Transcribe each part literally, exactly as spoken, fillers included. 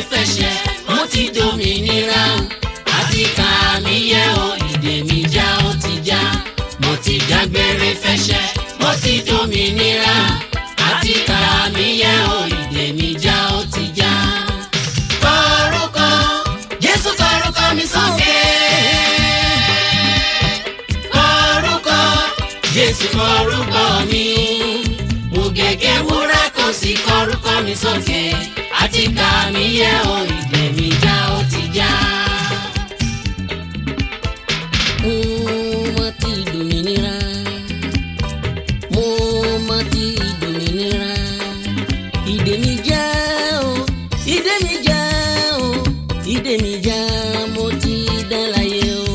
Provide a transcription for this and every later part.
fẹ̀ṣẹ̀ mo ti dòmìnira àti kà mí yẹ o ìdè mi já ó ti já. Mo ti dágbére fẹ̀ṣẹ̀ mo ti dòmìnira àti kà mí yẹ o ìdè mi já ó ti já. Kọrúkọ Jésù kọrúkọ mi sókè. Kọrúkọ Jésù kọrúkọ mi. Mo gègé wúrà kò sí kọrúkọ mi sókè àti kà mí yẹ o ìdè mi já ó ti já. Mo ti dòmìnira, mo ma ti dòmìnira, ìdè mi já o, ìdè mi já o, ìdè mi já mo ti dá láyé o.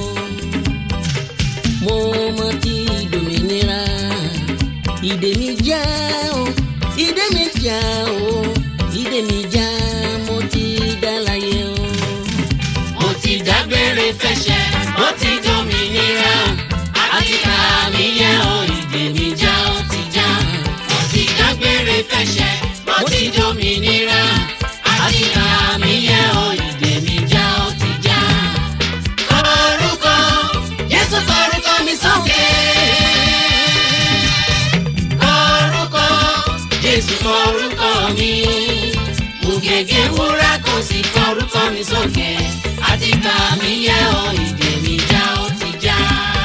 Mo ma ti dòmìnira, ìdè mi já o, ìdè mi já o, ìdè mi já mo ti dá láyé o. Mo ti dágbére fẹ̀ṣẹ̀ mo ti dòmìnira àti kà mí yẹ o ìdè mi já ó ti já. Mo ti dágbére fẹ̀ṣẹ̀ mo ti dòmìnira àti kà mí yẹ o ìdè mi já ó ti já. Kọrúkọ Jésù kọrúkọ mi sókè. Kọrúkọ Jésù kọrúkọ mi. Mo gègé wúrà kò sí kọrúkọ mi sókè àti kà mí yẹ o ìdè mi já ó ti já.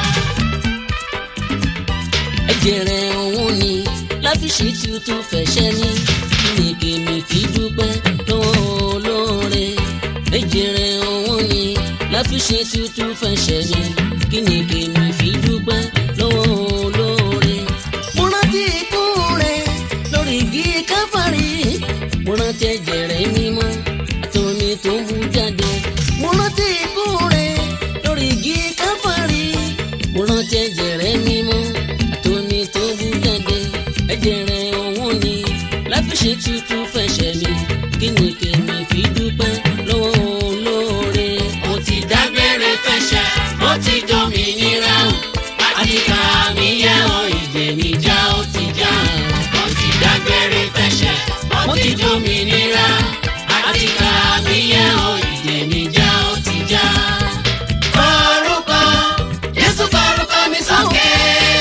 Ẹ̀jẹ̀ rẹ̀ òun ni láfiṣí tuntun fẹ̀ṣẹ̀ ní kíni kèmí fi dúpẹ́ lọ́wọ́ olóore. Ẹ̀jẹ̀ rẹ̀ òun ni láfiṣí tuntun fẹ̀ṣẹ̀ ní kíni kèmí fi dúpẹ́ lọ́wọ́ olóore. Mo rántí ikú rẹ̀ lórí igi Káfárì, mo rántí ẹ̀jẹ̀ rẹ̀ mímọ́ àtomi tó ń bú jáde. Mo rántí ikú rẹ̀ lórí igi Káfárì, mo rántí ẹ̀jẹ̀ rẹ̀ mímọ́ àtomi tó ń bú jáde. Ẹ̀jẹ̀ rẹ̀ òun ni láfiṣe tuntun fẹ̀ṣẹ̀ mi kíni kèmí fi dúpẹ́ lọ́wọ́ olóore. Mo ti dágbére fẹ̀ṣẹ̀ mo ti dòmìnira àti kà mí yẹ o ìdè mi já ó ti já. Mo ti dágbére fẹ̀ṣẹ̀ mo ti dòmìnira àti kà mí yẹ o ìdè mi já ó ti já. Kọrúkọ Jésù kọrúkọ mi sókè.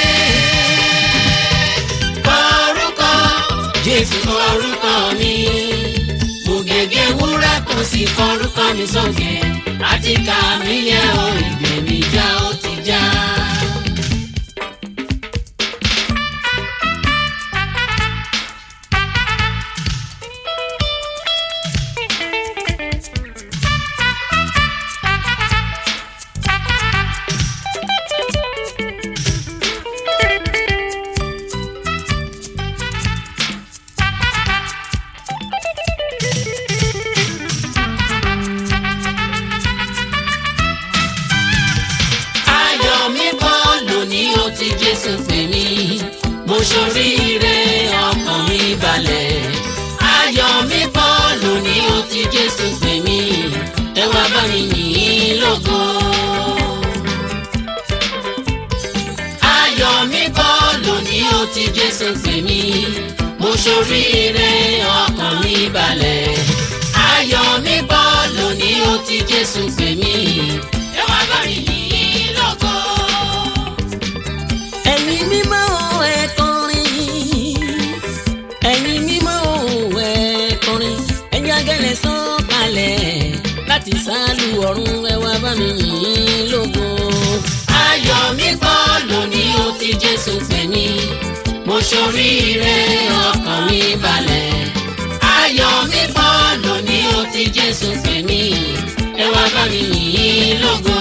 Kọrúkọ Jésù kọrúkọ mi. Mo gègé wúrà kò sí kọrúkọ mi sókè àti kà mí yẹ o ìdè mi já ó ti já. Jésù pè mí mo ṣoríire ọkàn mi balẹ̀. Ayọ̀ mi pọ̀ lónìí ó ti Jésù pè mí ẹ wá bá mi yìn lógo. Ayọ̀ mi pọ̀ lónìí ó ti Jésù pè mí mo ṣoríire ọkàn mi balẹ̀. Ayọ̀ mi pọ̀ lónìí ó ti Jésù pè mí ẹ wá bá mi yìn lógo. Ẹ̀yin mímọ́ ẹ kọrin, ẹ̀yin mímọ́ ẹ kọrin, ẹ̀yin agẹlẹ̀ sọ̀kalẹ̀ láti sálù ọ̀run ẹ wá bá mi yìn lógo. Ayọ̀ mi pọ̀ lónìí ó ti Jésù pè mí mo ṣoríire ọkàn mi balẹ̀. Ayọ̀ mi pọ̀ lónìí ó ti Jésù pè mí ẹ wá bá mi yìn lógo.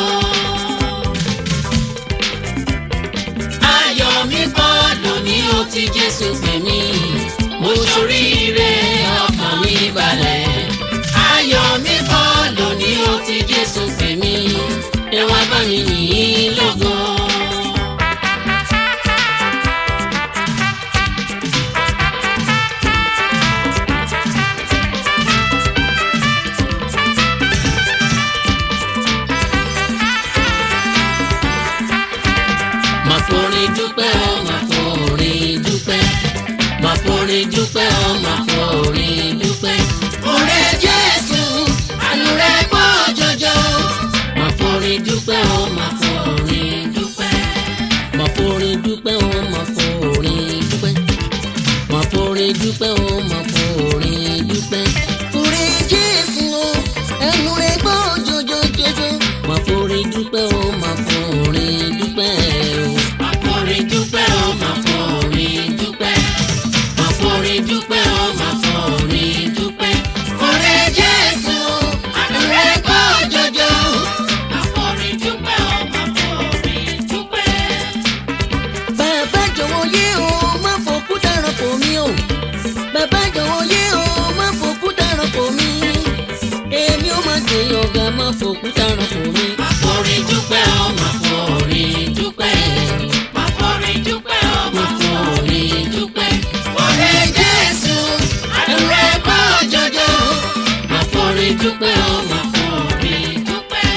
Ayọ̀ mi pọ̀ lónìí ó ti Jésù pè mí mo ṣoríire ọkàn mi balẹ̀. Ayọ̀ mi pọ̀ lónìí ó ti Jésù pè mí ẹ wá bá mi yìn lógo. Máa forin dúpẹ́ o, máa forin dúpẹ́, máa forin dúpẹ́ o, máa forin dúpẹ́. Oore Jésù forin dúpẹ́ o máa forin dúpẹ́. Máa forin dúpẹ́ o máa forin dúpẹ́. Máa forin dúpẹ́ o máa forin dúpẹ́. Forin Jésù o ẹnu rẹ̀ gbọ́ jọjọjọjọ. Máa forin dúpẹ́ o máa forin dúpẹ́ o. Máa forin dúpẹ́ o máa forin dúpẹ́. Máa forin dúpẹ́ o máa forin dúpẹ́. Forin Jésù o ẹnu rẹ̀ gbọ́ jọjọ. Máa forin dúpẹ́ o máa forin dúpẹ́. Bàbá jọ̀wọ́ yé o má fòkúta rọ́pò mi o. Bàbá jọ̀wọ́ yé o má fòkúta rọ́pò mi. Èmi ò máa gbé ọ̀gá má fòkúta rọ́pò mi. Máa forin dúpẹ́ o máa forin dúpẹ́. Máa forin dúpẹ́ o máa forin dúpẹ́. Forin Jésù ẹnu rẹ̀ gbọ́ jọjọ. Máa forin dúpẹ́ o máa forin dúpẹ́.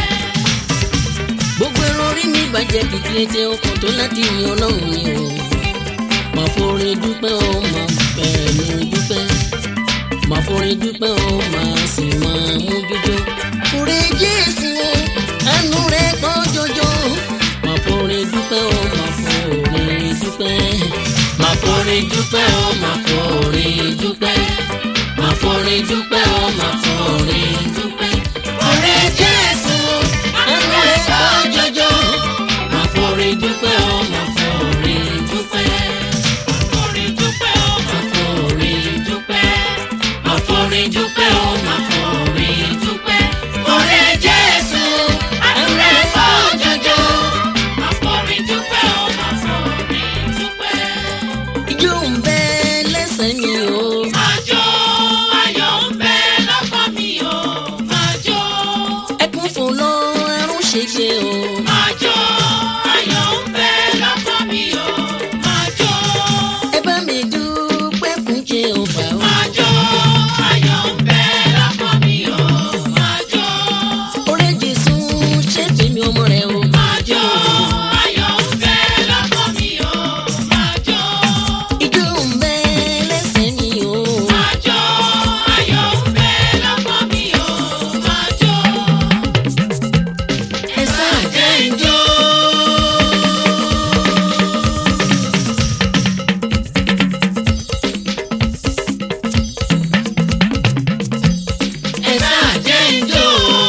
Gbogbo ẹran orí mi bàjẹ́ kìkì létí ọkàn tó láti yin Ọlọ́run mi o. Máa forin dúpẹ́ o máa bẹ̀rẹ̀ mi dúpẹ́. Máa forin dúpẹ́ o máa sì máa mú jójó. Forin Jésù o ẹnu rẹ̀ gbọ́ jọjọ. Máa forin dúpẹ́ o máa forin dúpẹ́. Máa forin dúpẹ́ o máa forin dúpẹ́. Máa forin dúpẹ́ o máa forin dúpẹ́. Forin Jésù ẹnu rẹ̀ gbọ́ jọjọ. Máa forin dúpẹ́ o máa forin dúpẹ́. Máa forin dúpẹ́ o máa forin dúpẹ́. Máa forin dúpẹ́ o máa forin dúpẹ́. Forin Jésù ẹnu rẹ̀ gbọ́ jọjọ. Máa forin dúpẹ́ o máa forin dúpẹ́. Ijó ń bẹ lẹ́sẹ̀ mi o. Máa jó, ayọ̀ ń bẹ lọ́kàn mi o. Máa jó, Ẹkún fò lọ ẹrún ṣèṣe o. máa jó, ayọ̀ ń bẹ lọ́kàn mi o. Máa jó, Ẹ bá mi dúpẹ́ fún Jèhófà o. máa jó, ayọ̀ ń bẹ lọ́kàn mi o. Máa jó, Oore Jésù ṣe tèmi ọmọ rẹ̀ o. máa jó, ayọ̀ ń bẹ lọ́kàn mi o. Máa jó, Ijó ń bẹ lẹ́sẹ̀ mi o. máa jó, ayọ̀ ń bẹ lọ́kàn mi o. Máa jó, Ẹ sáà jẹ́ ń jó. Ẹ sáà jẹ́ ń jó.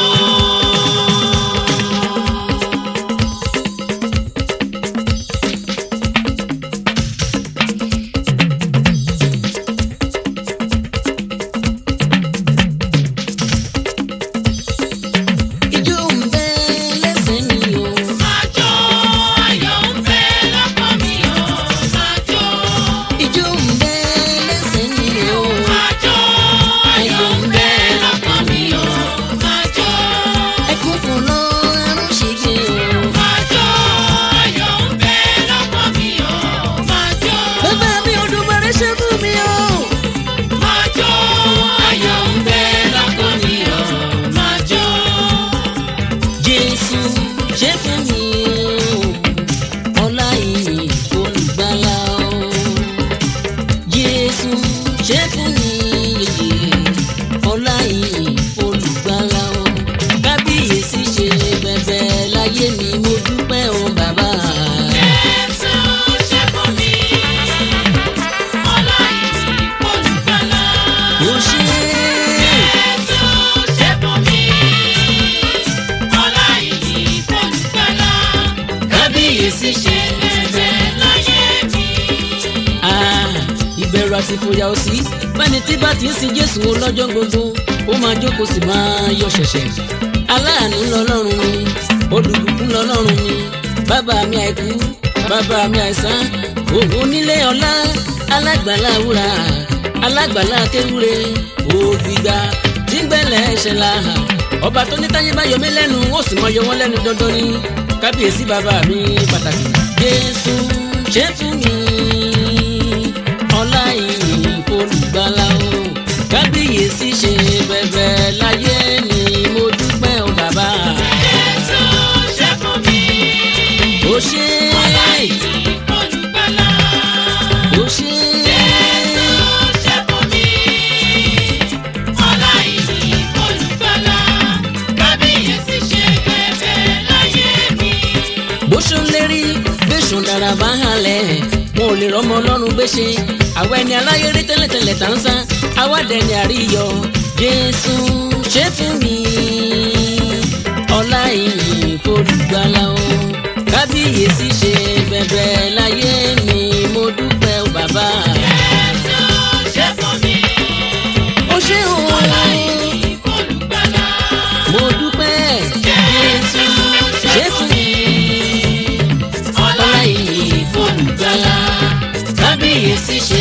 ijó ń bẹ lẹ́sẹ̀ mi o. Máa jó, ayọ̀ ń bẹ lọ́kàn mi o. Máa jó, Ijó ń bẹ lẹ́sẹ̀ mi o. máa jó, ayọ̀ ń bẹ lọ́kàn mi o. Máa jó, Ẹkún fò lọ ẹrún ṣèṣe o. máa jó, ayọ̀ ń bẹ lọ́kàn mi o. Máa jó, Bàbá mi Olódùmarè ṣe fún mi o. máa jó, ayọ̀ ń bẹ lọ́kàn mi o. Máa jó, Jésù ṣe fún mi o. Ọlá ìyìn olùgbàlà o. Jésù ṣe fún mi ọlá ìyìn olùgbàlà o. Kábíyèsí ṣe bẹ̀bẹ̀ láyé mi mo dúpẹ́ o bàbá. Jésù ṣe fún mi. Ọlá ìyìn olùgbàlà. Ó ṣe Jésù ṣe fún mi. Ọlá ìyìn olùgbàlà. Kábíyèsí ṣe bẹ̀bẹ̀ láyé mi. ah, ìbẹ̀rù àti ìfòyà ò sí. Bẹ́ẹ̀ni tí bá ti ń sin Jésù o lọ́jọ́ gbogbo, ó máa jókòó sì máa yọ ṣẹ̀ṣẹ̀. Aláàánú lọ́lọ́run mi, olùbùkún lọ́lọ́run mi. Bàbá mi àìkú, bàbá mi àìsàn, òun onílé ọlá, alágbàlá wúrà, alágbàlá kéwúre, ògbìgbà tí ń gbẹ̀lẹ̀ ẹ̀ṣẹ̀ la hà. Ọba tó ní táyé bá yọ mí lẹ́nu, ó sì máa yọ wọ́n lẹ́nu dandan ni. Kábíyèsí bàbá mi pàtàkì. Jésù ṣe fún mi ọlá ìyìn olùgbàlà o. Kábíyèsí ṣe bẹ̀bẹ̀ láyé mi mo dúpẹ́ o bàbá. Jésù ṣe fún mi. Ó ṣe Ọlá ìyìn olùgbàlà. ó ṣe Jésù ṣe fún mi. Ọlá ìyìn olùgbàlà. Kábíyèsí ṣe bẹ̀bẹ̀ láyé mi. bára bá halẹ̀ wọn ò lè rọ́mọ ọlọ́run gbé ṣe àwa ẹni aláyé rí tẹ́lẹ̀tẹ́lẹ̀ tá ń sá àwa dẹni àríyọ Jésù ṣe fún mi ọlá ìyìn f'Olùgbàlà o kábíyèsí ṣe bẹ̀bẹ̀ láyé mi mo dúpẹ́ o bàbá. Jésù ṣe fún mi ó ṣe o ọlá ìyìn f'Olùgbàlà. mo dúpẹ́ Jésù ṣe fún mi ọlá ìyìn f'Olùgbàlà kábíyèsí ṣe